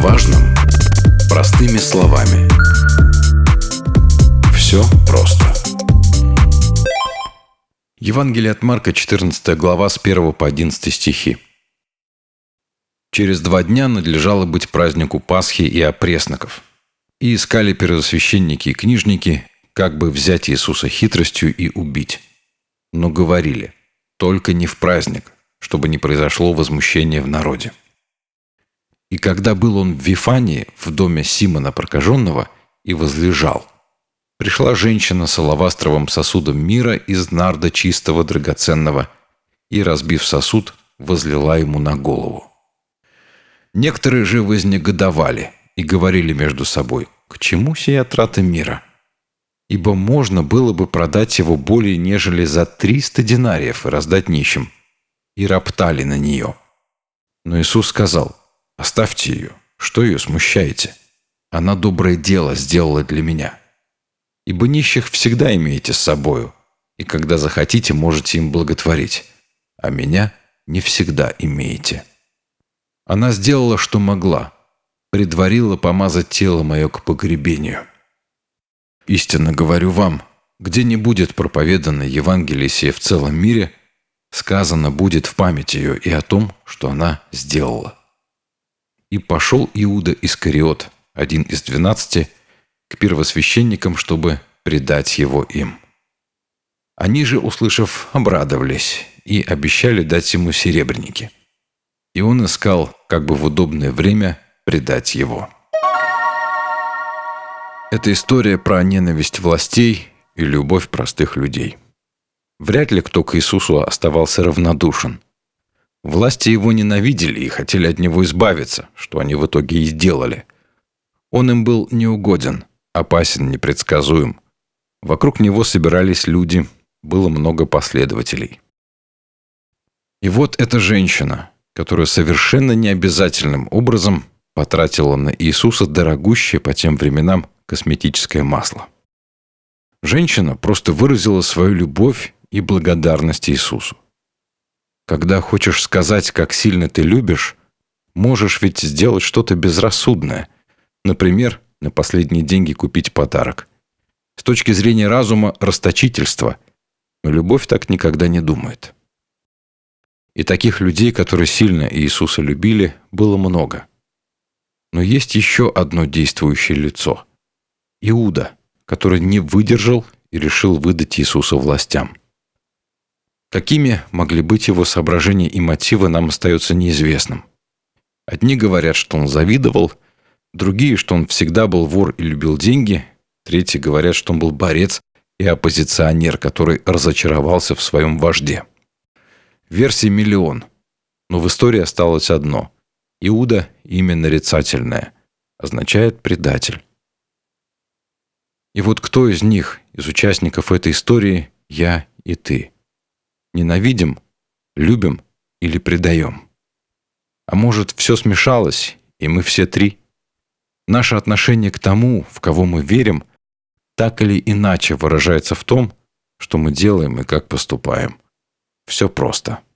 важном простыми словами. Все просто. Евангелие от Марка, 14 глава, с 1 по 11 стихи. Через 2 дня надлежало быть празднику Пасхи и опресноков. И искали первосвященники и книжники, как бы взять Иисуса хитростью и убить. Но говорили: только не в праздник, чтобы не произошло возмущение в народе. И когда был он в Вифании, в доме Симона Прокаженного, и возлежал, пришла женщина с алавастровым сосудом мира из нарда чистого драгоценного, и, разбив сосуд, возлила ему на голову. Некоторые же вознегодовали и говорили между собой: к чему сия трата мира? Ибо можно было бы продать его более нежели за 300 динариев и раздать нищим. И роптали на нее. Но Иисус сказал: оставьте ее, что ее смущаете? Она доброе дело сделала для меня. Ибо нищих всегда имеете с собою, и когда захотите, можете им благотворить, а меня не всегда имеете. Она сделала, что могла, предварила помазать тело мое к погребению. Истинно говорю вам, где не будет проповедано Евангелие сие в целом мире, сказано будет в память ее и о том, что она сделала. И пошел Иуда Искариот, один из 12, к первосвященникам, чтобы предать его им. Они же, услышав, обрадовались и обещали дать ему серебряники. И он искал, как бы в удобное время, предать его. Это история про ненависть властей и любовь простых людей. Вряд ли кто к Иисусу оставался равнодушен. Власти его ненавидели и хотели от него избавиться, что они в итоге и сделали. Он им был неугоден, опасен, непредсказуем. Вокруг него собирались люди, было много последователей. И вот эта женщина, которая совершенно необязательным образом потратила на Иисуса дорогущее по тем временам косметическое масло. Женщина просто выразила свою любовь и благодарность Иисусу. Когда хочешь сказать, как сильно ты любишь, можешь ведь сделать что-то безрассудное. Например, на последние деньги купить подарок. С точки зрения разума – расточительство, но любовь так никогда не думает. И таких людей, которые сильно Иисуса любили, было много. Но есть еще одно действующее лицо – Иуда, который не выдержал и решил выдать Иисуса властям. Какими могли быть его соображения и мотивы, нам остается неизвестным. Одни говорят, что он завидовал, другие, что он всегда был вор и любил деньги, третьи говорят, что он был борец и оппозиционер, который разочаровался в своем вожде. Версий миллион, но в истории осталось одно – Иуда – имя нарицательное, означает «предатель». И вот кто из них, из участников этой истории, я и ты? Ненавидим, любим или предаем? А может, все смешалось, и мы все три? Наше отношение к тому, в кого мы верим, так или иначе выражается в том, что мы делаем и как поступаем. Все просто.